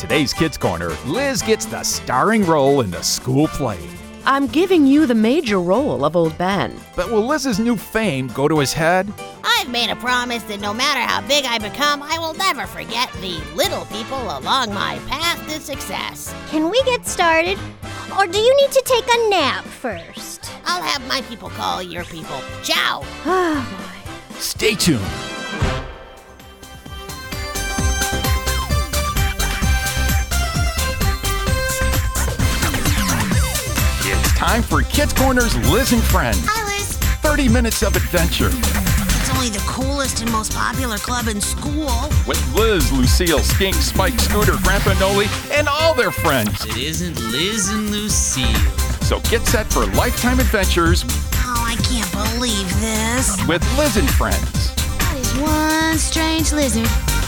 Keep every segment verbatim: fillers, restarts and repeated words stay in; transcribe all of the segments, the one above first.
today's Kids Corner, Liz gets the starring role in the school play. I'm giving you the major role of Old Ben. But will Liz's new fame go to his head? I've made a promise that no matter how big I become, I will never forget the little people along my path to success. Can we get started? Or do you need to take a nap first? I'll have my people call your people. Ciao. Oh, boy. Stay tuned. It's time for Kids Corner's Liz and Friends. Hi, Liz. thirty minutes of adventure. It's only the coolest and most popular club in school. With Liz, Lucille, Skink, Spike, Scooter, Grandpa Noli, and all their friends. It isn't Liz and Lucille. So get set for lifetime adventures Oh, I can't believe this. with Liz and Friends. That is one strange lizard.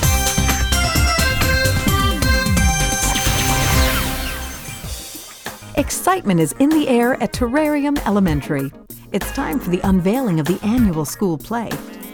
Excitement is in the air at Terrarium Elementary. It's time for the unveiling of the annual school play.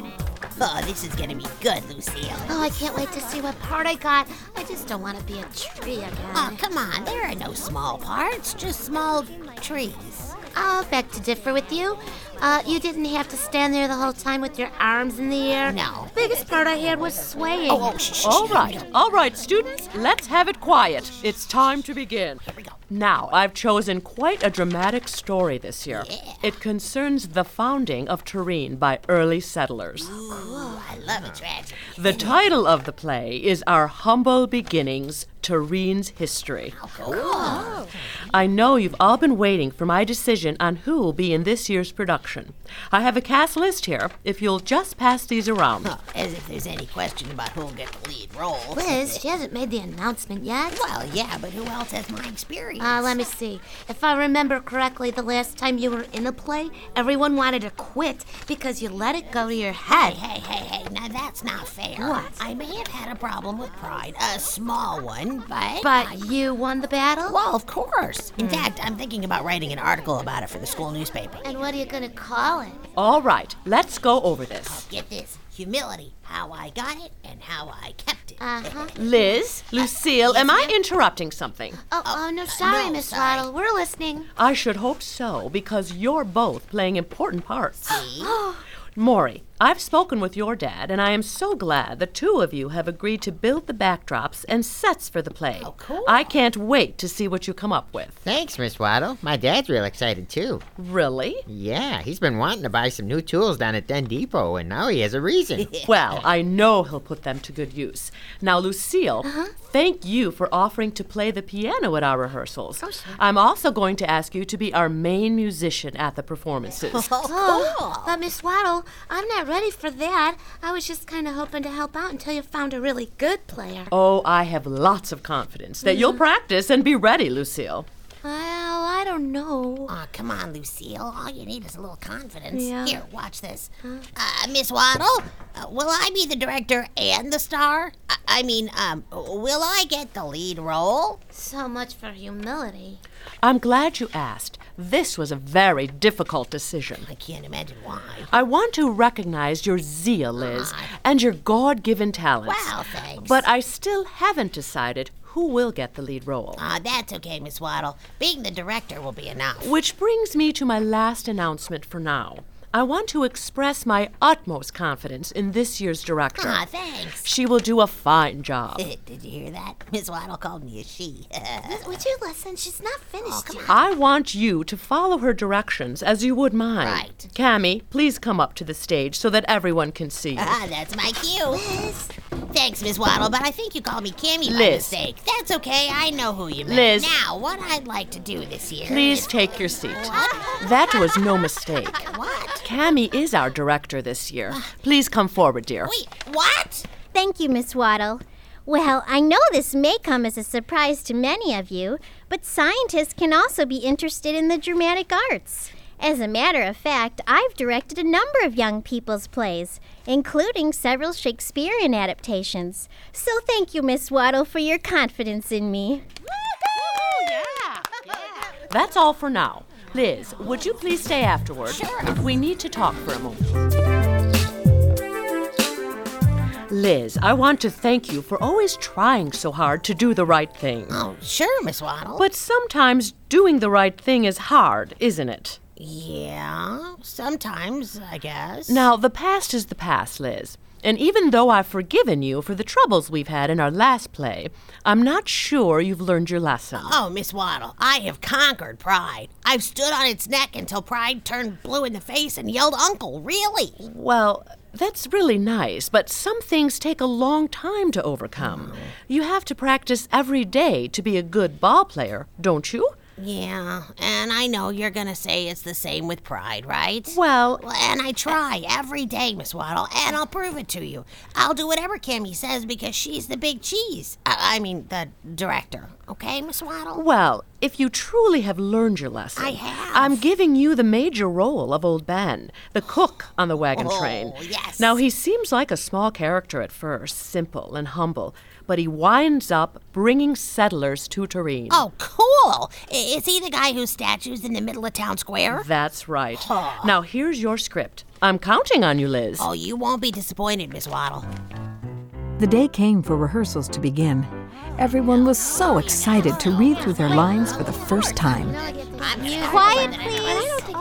Oh, this is gonna be good, Lucille. Oh, I can't wait to see what part I got. I just don't want to be a tree again. Oh, come on. There are no small parts, just small trees. I'll beg to differ with you. Uh, you didn't have to stand there the whole time with your arms in the air. No. Biggest part I had was swaying. Oh, oh, shh, shh, All shh. right, all right, students, let's have it quiet. It's time to begin. Here we go. Now, I've chosen quite a dramatic story this year. Yeah. It concerns the founding of Terrene by early settlers. Ooh, I love a tragedy. The title of the play is Our Humble Beginnings, Terrene's History. Cool. I know you've all been waiting for my decision on who will be in this year's production. I have a cast list here, if you'll just pass these around. Huh, as if there's any question about who'll get the lead role. Liz, she hasn't made the announcement yet. Well, yeah, but who else has my experience? Uh, let me see. If I remember correctly, the last time you were in a play, everyone wanted to quit because you let it go to your Hey, head. hey, hey, hey, now that's not fair. What? I may have had a problem with pride, a small one, but... But you won the battle? Well, of course. In fact, I'm thinking about writing an article about it for the school newspaper. And what are you going to call it? All right, let's go over this. Get this, humility, how I got it and how I kept it. Uh-huh. Liz, Lucille, am I interrupting something? Oh, oh, no, sorry, no, Miss sorry. Waddle. We're listening. I should hope so, because you're both playing important parts. See? Maury, I've spoken with your dad, and I am so glad the two of you have agreed to build the backdrops and sets for the play. Oh, cool. I can't wait to see what you come up with. Thanks, Miss Waddle. My dad's real excited, too. Really? Yeah, he's been wanting to buy some new tools down at Den Depot, and now he has a reason. Well, I know he'll put them to good use. Now, Lucille, thank you for offering to play the piano at our rehearsals. Oh, sure. I'm also going to ask you to be our main musician at the performances. Oh, cool. But, Miss Waddle, I'm not ready for that. I was just kind of hoping to help out until you found a really good player. Oh, I have lots of confidence that you'll practice and be ready, Lucille. Well, I don't know. Aw, come on, Lucille. All you need is a little confidence. Yeah. Here, watch this. Uh, Miss Waddle, uh, will I be the director and the star? I, I mean, um, will I get the lead role? So much for humility. I'm glad you asked. This was a very difficult decision. I can't imagine why. I want to recognize your zeal, Liz, and your God-given talents. Well, thanks. But I still haven't decided who will get the lead role. Ah, that's okay, Miss Waddle. Being the director will be enough. Which brings me to my last announcement for now. I want to express my utmost confidence in this year's director. Ah, thanks. She will do a fine job. Did you hear that? Miss Waddle called me a she. Would you listen? She's not finished Oh, come yet. I want you to follow her directions as you would mine. Right. Cammy, please come up to the stage so that everyone can see you. Ah, that's my cue. Liz. Thanks, Miss Waddle, but I think you called me Cammy by Liz. mistake. That's okay. I know who you meant. Liz. Now, what I'd like to do this year Please is... take your seat. What? That was no mistake. What? Cammy is our director this year. Please come forward, dear. Wait, what? Thank you, Miss Waddle. Well, I know this may come as a surprise to many of you, but scientists can also be interested in the dramatic arts. As a matter of fact, I've directed a number of young people's plays, including several Shakespearean adaptations. So thank you, Miss Waddle, for your confidence in me. That's all for now. Liz, would you please stay afterward? Sure. We need to talk for a moment. Liz, I want to thank you for always trying so hard to do the right thing. Oh, sure, Miss Waddle. But sometimes doing the right thing is hard, isn't it? Yeah, sometimes, I guess. Now, the past is the past, Liz. And even though I've forgiven you for the troubles we've had in our last play, I'm not sure you've learned your lesson. Oh, Miss Waddle, I have conquered pride. I've stood on its neck until pride turned blue in the face and yelled, "Uncle, really?" Well, that's really nice, but some things take a long time to overcome. You have to practice every day to be a good ball player, don't you? Yeah, and I know you're going to say it's the same with pride, right? Well, Well, and I try every day, Miss Waddle, and I'll prove it to you. I'll do whatever Cammy says because she's the big cheese. I, I mean, the director. Okay, Miss Waddle? well, if you truly have learned your lesson, I have. I'm giving you the major role of Old Ben, the cook on the wagon Oh, train. yes. Now, he seems like a small character at first, simple and humble, but he winds up bringing settlers to Turin. Oh, cool. I- Is he the guy whose statue's in the middle of town square? That's right. Now, here's your script. I'm counting on you, Liz. Oh, you won't be disappointed, Miss Waddle. The day came for rehearsals to begin. Everyone was so excited to read through their lines for the first time. Quiet, please.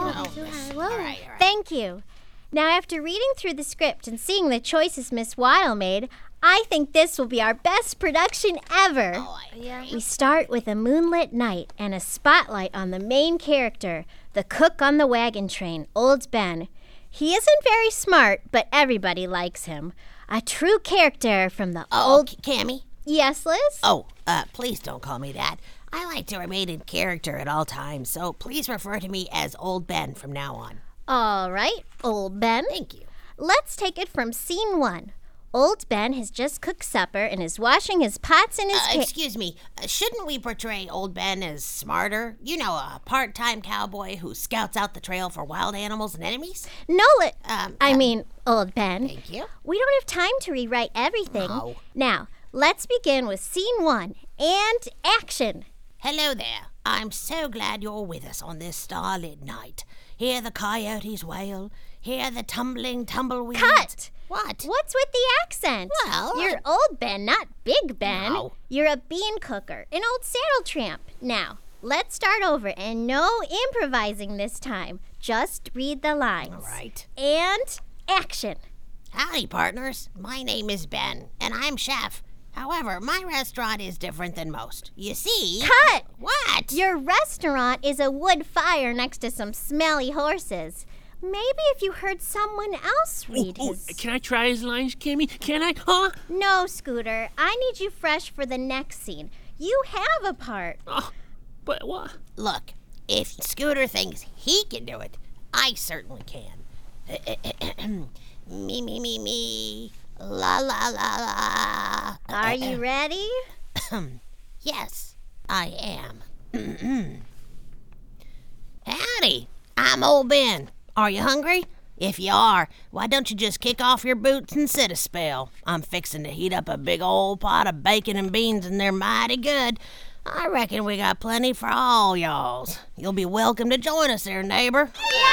Oh, thank you. Now, after reading through the script and seeing the choices Miss Waddle made, I think this will be our best production ever. We start with a moonlit night and a spotlight on the main character, the cook on the wagon train, Old Ben. He isn't very smart, but everybody likes him. A true character from the Oh, old... K- Cammy? Yes, Liz? Oh, uh, please don't call me that. I like to remain in character at all times, so please refer to me as Old Ben from now on. All right, Old Ben. Thank you. Let's take it from scene one. Old Ben has just cooked supper and is washing his pots in his Uh, ca- excuse me, uh, shouldn't we portray Old Ben as smarter? You know, a part-time cowboy who scouts out the trail for wild animals and enemies? No, li- Um, I um, mean, Old Ben. Thank you. We don't have time to rewrite everything. No. Now, let's begin with scene one and action. Hello there. I'm so glad you're with us on this starlit night. Hear the coyotes wail. Hear the tumbling tumbleweeds. Cut! What? What's with the accent? Well, You're Old Ben, not Big Ben. No. You're a bean cooker, an old saddle tramp. Now, let's start over and no improvising this time. Just read the lines. All right. And action. Howdy, partners. My name is Ben, and I'm chef. However, my restaurant is different than most. You see... Cut! What? Your restaurant is a wood fire next to some smelly horses. Maybe if you heard someone else read Ooh, ooh, his... can I try his lines, Cammy? Can I? Huh? No, Scooter. I need you fresh for the next scene. You have a part. Oh, but what? Look, if Scooter thinks he can do it, I certainly can. me, me, me, me. La, la, la, la. Are you ready? Yes, I am. Howdy, I'm Old Ben. Are you hungry? If you are, why don't you just kick off your boots and sit a spell? I'm fixing to heat up a big old pot of bacon and beans, and they're mighty good. I reckon we got plenty for all y'alls. You'll be welcome to join us there, neighbor.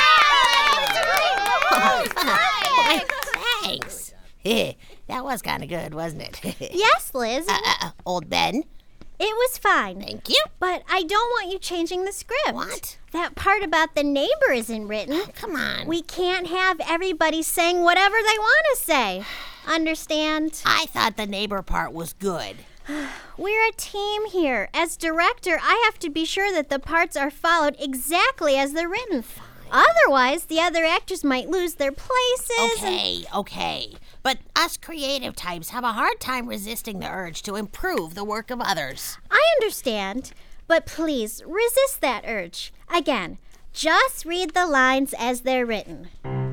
Thanks. That was kind of good, wasn't it? Yes, Liz. uh, uh, Old Ben, It was fine. thank you. But I don't want you changing the script. What? That part about the neighbor isn't written. Come on. We can't have everybody saying whatever they want to say. Understand? I thought the neighbor part was good. We're a team here. As director, I have to be sure that the parts are followed exactly as they're written. Otherwise, the other actors might lose their places. and- Okay, okay. But us creative types have a hard time resisting the urge to improve the work of others. I understand, but please resist that urge. Again, just read the lines as they're written.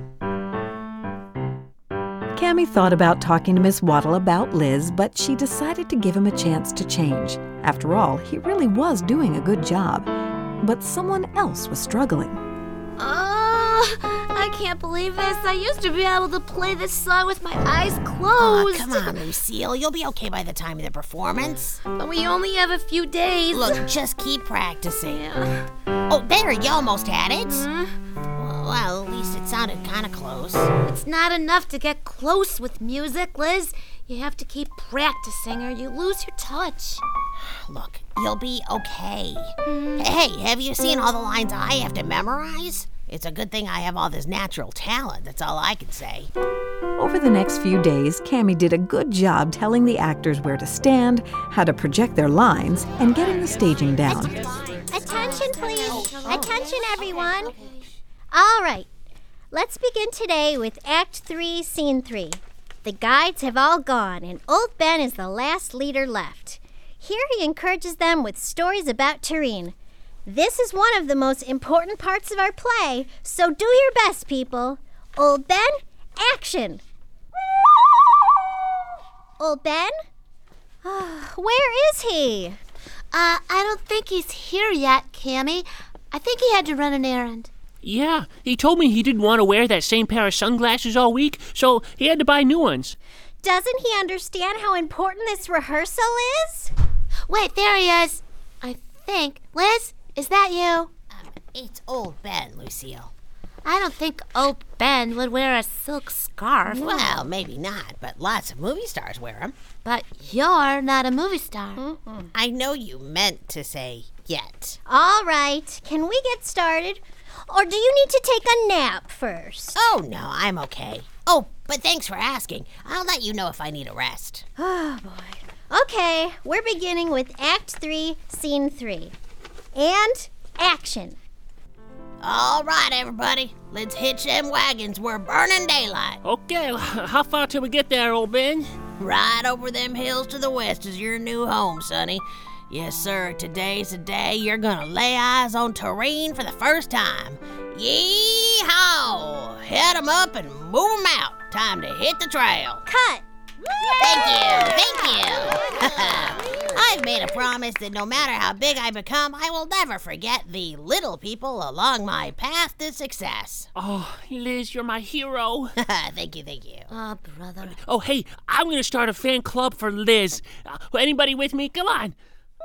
Cammy thought about talking to Miss Waddle about Liz, but she decided to give him a chance to change. After all, he really was doing a good job. But someone else was struggling. Oh, I can't believe this. I used to be able to play this song with my eyes Oh, closed. come on, Lucille. You'll be okay by the time of the performance. But we only have a few days. Look, just keep practicing. Yeah. Oh, there, you almost had it. Hmm? Well, well, at least it sounded kind of close. It's not enough to get close with music, Liz. You have to keep practicing or you lose your touch. Look, you'll be okay. Hey, have you seen all the lines I have to memorize? It's a good thing I have all this natural talent, that's all I can say. Over the next few days, Cammie did a good job telling the actors where to stand, how to project their lines, and getting the staging down. Attention, please. Attention, everyone. All right. Let's begin today with Act three, Scene three. The guides have all gone, and Old Ben is the last leader left. Here he encourages them with stories about Tureen. This is one of the most important parts of our play, so do your best, people. Old Ben, action! Old Ben? Where is he? Uh, I don't think he's here yet, Cammie. I think he had to run an errand. Yeah, he told me he didn't want to wear that same pair of sunglasses all week, so he had to buy new ones. Doesn't he understand how important this rehearsal is? Wait, there he is. I think. Liz, is that you? Um, it's Old Ben, Lucille. I don't think old Ben would wear a silk scarf. Well, maybe not, but lots of movie stars wear them. But you're not a movie star. Mm-hmm. I know you meant to say yet. All right, can we get started? Or do you need to take a nap first? Oh, no, I'm okay. Oh, but thanks for asking. I'll let you know if I need a rest. Oh, boy. Okay, we're beginning with Act three, Scene three. And action. All right, everybody. Let's hitch them wagons. We're burning daylight. Okay, how far till we get there, Old Ben? Right over them hills to the west is your new home, sonny. Yes, sir, today's the day you're gonna lay eyes on Tureen for the first time. Yee-haw! Head 'em up and move 'em out. Time to hit the trail. Cut! Thank you, thank you. I've made a promise that no matter how big I become, I will never forget the little people along my path to success. Oh, Liz, you're my hero. Thank you, thank you. Oh, brother. Oh, hey, I'm going to start a fan club for Liz. Uh, anybody with me? Come on.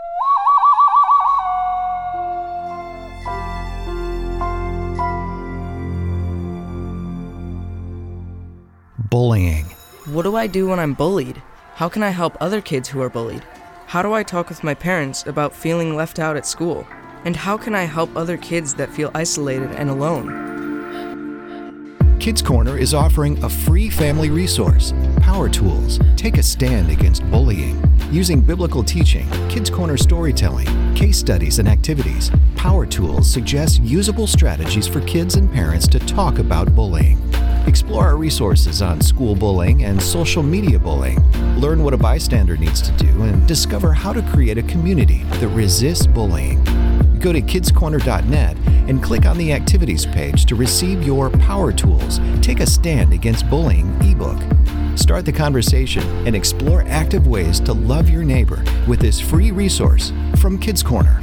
Bullying. What do I do when I'm bullied? How can I help other kids who are bullied? How do I talk with my parents about feeling left out at school? And how can I help other kids that feel isolated and alone? Kids Corner is offering a free family resource, Power Tools. Take a stand against bullying. Using biblical teaching, Kids Corner storytelling, case studies, and activities, Power Tools suggests usable strategies for kids and parents to talk about bullying. Explore our resources on school bullying and social media bullying. Learn what a bystander needs to do and discover how to create a community that resists bullying. Go to kids corner dot net and click on the activities page to receive your Power Tools Take a Stand Against Bullying ebook. Start the conversation and explore active ways to love your neighbor with this free resource from Kids Corner.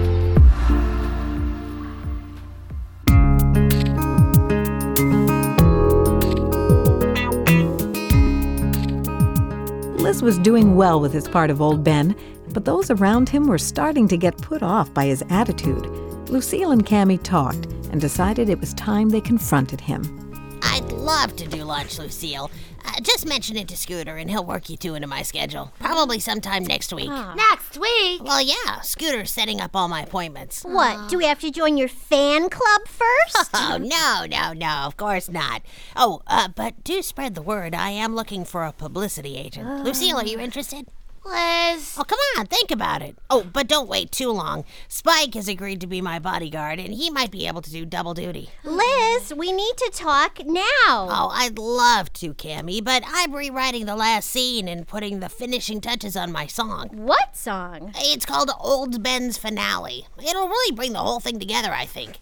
Liz was doing well with his part of Old Ben, but those around him were starting to get put off by his attitude. Lucille and Cammie talked and decided it was time they confronted him. I'd love to do lunch, Lucille. Uh, just mention it to Scooter and he'll work you two into my schedule. Probably sometime next week. Oh. Next week? Well, yeah. Scooter's setting up all my appointments. What, do we have to join your fan club first? Oh, no, no, no, of course not. Oh, uh, but do spread the word. I am looking for a publicity agent. Uh. Lucille, are you interested? Liz. Oh, come on, think about it. Oh, but don't wait too long. Spike has agreed to be my bodyguard, and he might be able to do double duty. Liz, we need to talk now. Oh, I'd love to, Cammie, but I'm rewriting the last scene and putting the finishing touches on my song. What song? It's called Old Ben's Finale. It'll really bring the whole thing together, I think.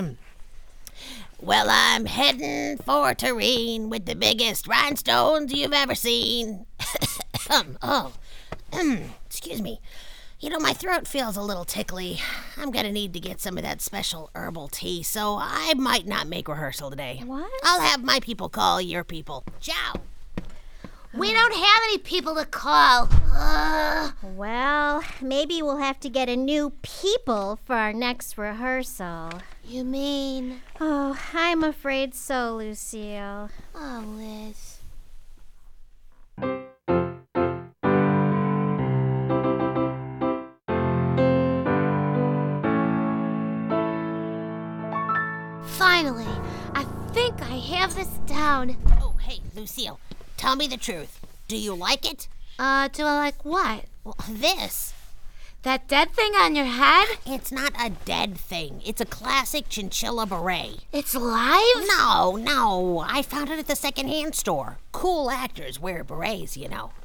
Well, I'm heading for Tureen with the biggest rhinestones you've ever seen. oh. Excuse me. You know, my throat feels a little tickly. I'm gonna need to get some of that special herbal tea, so I might not make rehearsal today. What? I'll have my people call your people. Ciao. We don't have any people to call. Uh. Well, maybe we'll have to get a new people for our next rehearsal. You mean? Oh, I'm afraid so, Lucille. Oh, Liz. I have this down. Oh, hey, Lucille, tell me the truth. Do you like it? Uh, do I like what? Well, this. That dead thing on your head? It's not a dead thing. It's a classic chinchilla beret. It's alive? No, no. I found it at the secondhand store. Cool actors wear berets, you know.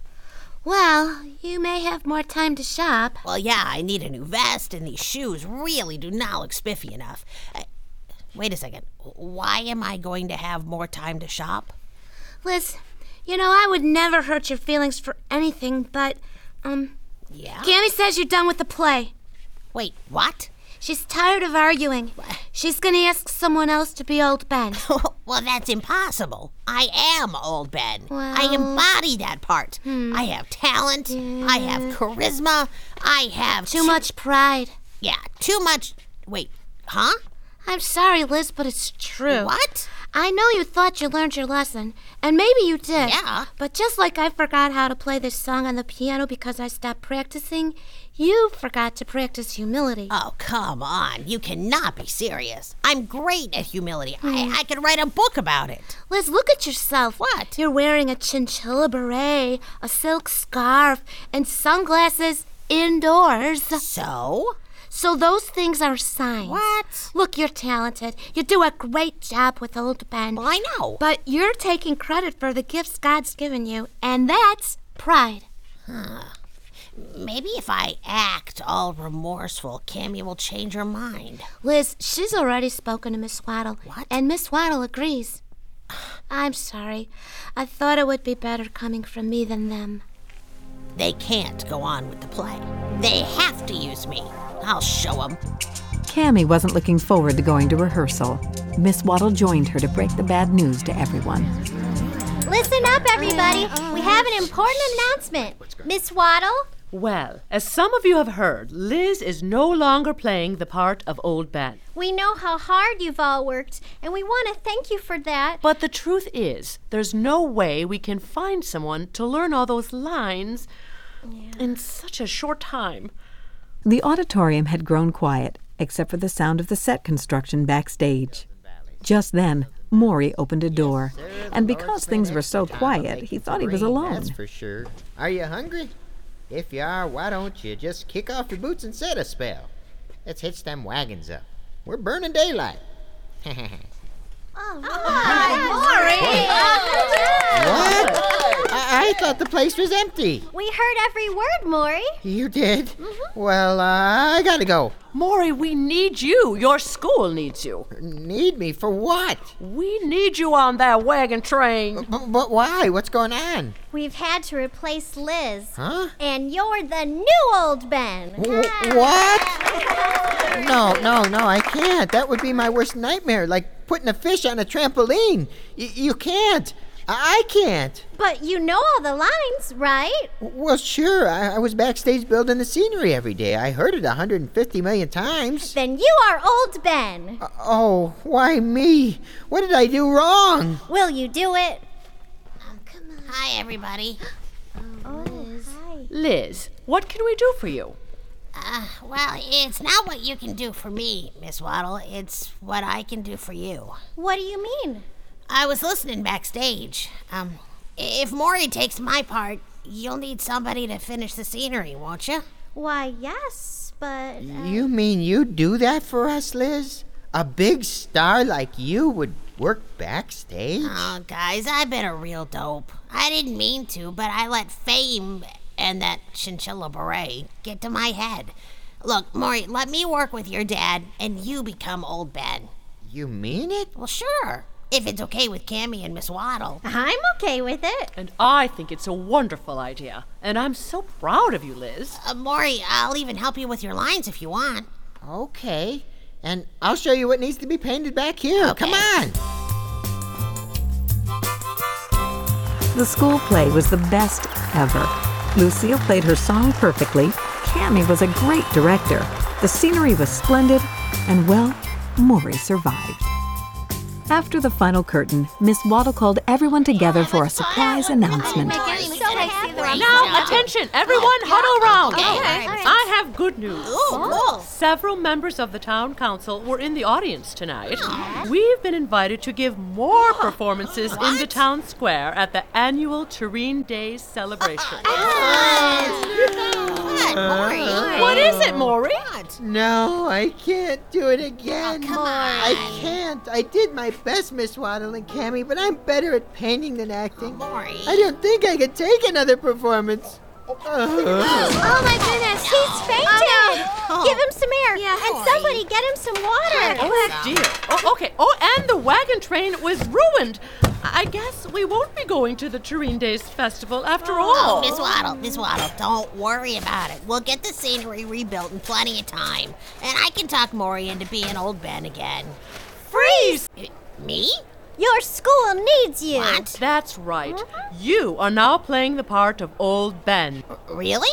Well, you may have more time to shop. Well, yeah, I need a new vest, and these shoes really do not look spiffy enough. Uh, wait a second. Why am I going to have more time to shop? Liz, you know, I would never hurt your feelings for anything, but, um... Yeah? Cammy says you're done with the play. Wait, what? She's tired of arguing. She's gonna ask someone else to be Old Ben. Well, that's impossible. I am Old Ben. Well... I embody that part. Hmm. I have talent. Yeah. I have charisma. I have... Too much pride. Yeah, too much... Wait, huh? I'm sorry, Liz, but it's true. What? I know you thought you learned your lesson, and maybe you did. Yeah. But just like I forgot how to play this song on the piano because I stopped practicing, you forgot to practice humility. Oh, come on. You cannot be serious. I'm great at humility. Hmm. I, I could write a book about it. Liz, look at yourself. What? You're wearing a chinchilla beret, a silk scarf, and sunglasses indoors. So? So those things are signs. What? Look, you're talented. You do a great job with Old Ben. Well, I know. But you're taking credit for the gifts God's given you, and that's pride. Huh. Maybe if I act all remorseful, Cammy will change her mind. Liz, she's already spoken to Miss Waddle. What? And Miss Waddle agrees. I'm sorry. I thought it would be better coming from me than them. They can't go on with the play. They have to use me. I'll show them. Cammy wasn't looking forward to going to rehearsal. Miss Waddle joined her to break the bad news to everyone. Listen up, everybody. We have an important announcement. Miss Waddle? Well, as some of you have heard, Liz is no longer playing the part of Old Ben. We know how hard you've all worked, and we want to thank you for that. But the truth is, there's no way we can find someone to learn all those lines yeah. in such a short time. The auditorium had grown quiet, except for the sound of the set construction backstage. Just then, Maury opened a door, and because things were so quiet, he thought he was alone. That's for sure. Are you hungry? If you are, why don't you just kick off your boots and sit a spell? Let's hitch them wagons up. We're burning daylight. Oh, hi, Maury! What? I-, I thought the place was empty. We heard every word, Maury. You did? Mm-hmm. Well, uh, I gotta go. Maury, we need you. Your school needs you. Need me for what? We need you on that wagon train. But, but why? What's going on? We've had to replace Liz. Huh? And you're the new Old Ben. W- what? No, no, no, I can't. That would be my worst nightmare, like putting a fish on a trampoline. Y- you can't. I-, I can't. But you know all the lines, right? Well, sure. I-, I was backstage building the scenery every day. I heard it one hundred fifty million times. Then you are Old Ben. Uh, oh, why me? What did I do wrong? Will you do it? Oh, come on. Hi, everybody. Oh, Liz. Hi. Liz, what can we do for you? Uh, well, it's not what you can do for me, Miss Waddle. It's what I can do for you. What do you mean? I was listening backstage. Um, if Maury takes my part, you'll need somebody to finish the scenery, won't you? Why, yes, but... Uh... You mean you'd do that for us, Liz? A big star like you would work backstage? Oh, guys, I've been a real dope. I didn't mean to, but I let fame and that chinchilla beret get to my head. Look, Maury, let me work with your dad, and you become Old Ben. You mean it? Well, sure. If it's okay with Cammy and Miss Waddle. I'm okay with it. And I think it's a wonderful idea. And I'm so proud of you, Liz. Uh, Maury, I'll even help you with your lines if you want. Okay. And I'll show you what needs to be painted back here. Okay. Come on. The school play was the best ever. Lucille played her song perfectly. Cammy was a great director. The scenery was splendid. And, well, Maury survived. After the final curtain, Miss Waddle called everyone together for a surprise announcement. I'm so I see the one. Now, attention, everyone, huddle round. Okay. Okay. All right. I have good news. Ooh, cool. Several members of the town council were in the audience tonight. We've been invited to give more performances in the town square at the annual Tureen Days celebration. What, Maury? What is it, Maury? No, I can't do it again. Oh, come on. I can't. I did my best, Miss Waddle and Cammy, but I'm better at painting than acting. Maury. I don't think I could take another performance. Uh. Oh my goodness, he's fainted! Oh. Give him some air, Yeah, and boy. somebody get him some water. Oh, dear. Oh, okay. Oh, and the wagon train was ruined. I guess we won't be going to the Tureen Days Festival after Oh, all. Miss Waddle, Miss Waddle, don't worry about it. We'll get the scenery rebuilt in plenty of time. And I can talk Maury into being old Ben again. Freeze! Uh, Me? Your school needs you. What? That's right. You are now playing the part of Old Ben. Really?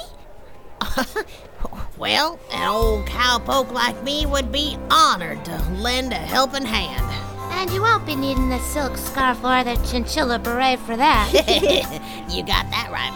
Well, an old cowpoke like me would be honored to lend a helping hand. And you won't be needing the silk scarf or the chinchilla beret for that. You got that right,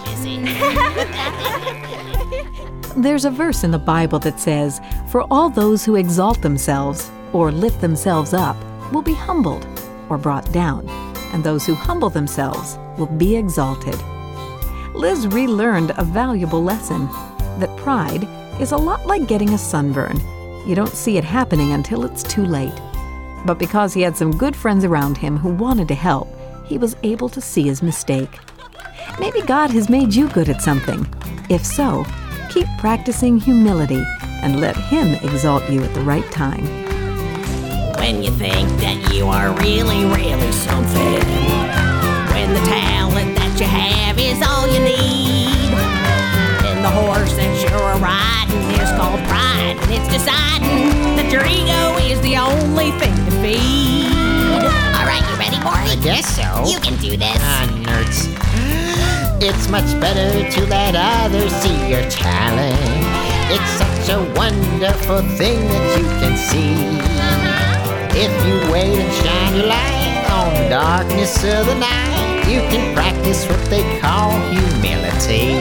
Missy. There's a verse in the Bible that says, "For all those who exalt themselves or lift themselves up will be humbled or brought down, and those who humble themselves will be exalted." Liz relearned a valuable lesson, that pride is a lot like getting a sunburn. You don't see it happening until it's too late. But because he had some good friends around him who wanted to help, he was able to see his mistake. Maybe God has made you good at something. If so, keep practicing humility and let Him exalt you at the right time. When you think that you are really, really something, when the talent that you have is all you need, and the horse that you're riding is called pride, and it's deciding that your ego is the only thing to feed. All right, you ready, Maury? I guess so. You can do this. Ah, nerds. It's much better to let others see your talent. It's such a wonderful thing that you can see. If you wait and shine your light on the darkness of the night, you can practice what they call humility.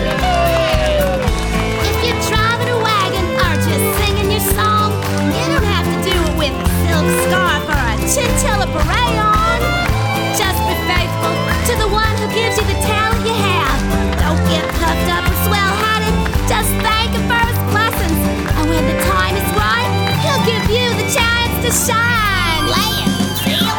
If you're driving a wagon or just singing your song, you don't have to do it with a silk scarf or a chinchilla beret on. Just be faithful to the one who gives you the talent you have. Don't get puffed up or swell-hatted. Just thank him for his blessings. And when the time is right, he'll give you the chance to shine. Play it, Lucille.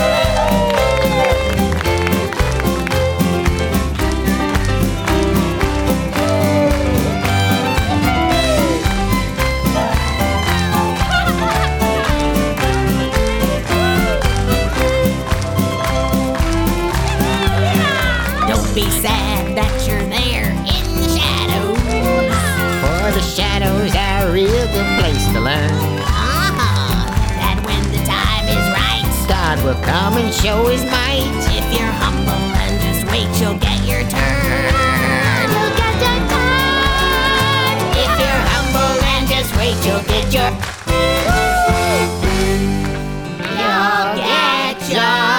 Don't be sad that you're there in the shadows. For the shadows are a real good place to learn. Uh-huh. That when the time is right, God will come and show His might. if you're humble and just wait, you'll get your turn. You'll get your turn. If you're humble and just wait, you'll get your. You'll get your.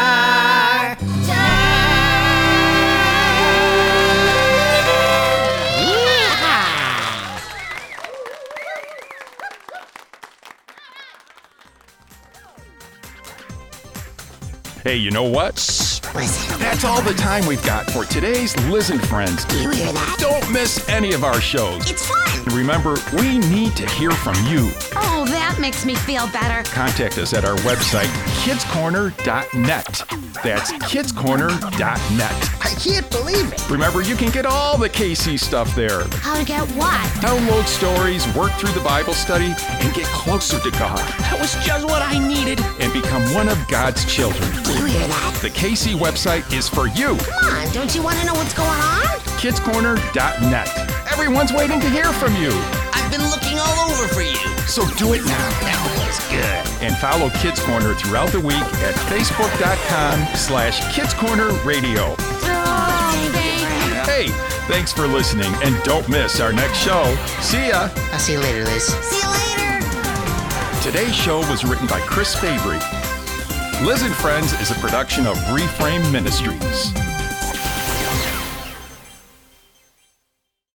Hey, you know what? That's all the time we've got for today's Liz and Friends. Do you hear that? Don't miss any of our shows. It's fun. Remember, we need to hear from you. Oh, that makes me feel better. Contact us at our website, kids corner dot net. That's kids corner dot net. I can't believe it. Remember, you can get all the K C stuff there. How to get what? Download stories, work through the Bible study, and get closer to God. That was just what I needed. And become one of God's children. Do you hear that? The K C website is for you. Come on, don't you want to know what's going on? kids corner dot net. Everyone's waiting to hear from you. I've been looking all over for you. So do it now. That was good. And follow Kids Corner throughout the week at facebook.com slash Kids Corner Radio. Hey, thanks for listening, and don't miss our next show. See ya. I'll see you later, Liz. See you later. Today's show was written by Chris Fabry. Liz and Friends is a production of Reframe Ministries.